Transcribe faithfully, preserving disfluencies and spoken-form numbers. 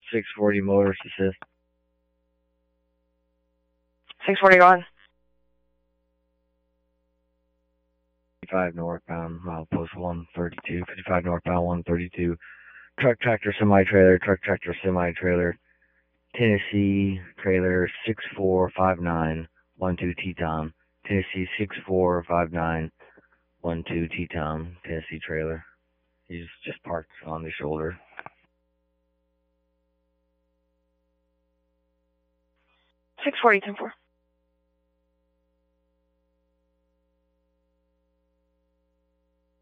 six forty motorist assist. six forty on. fifty-five northbound, milepost one thirty-two. fifty-five northbound, one thirty-two. Truck, tractor, semi-trailer, truck, tractor, semi-trailer. Tennessee trailer six four five nine one two T-Tom. Tennessee six four five nine one two T-Tom. Tennessee trailer. He's just parked on the shoulder. six forty, ten four.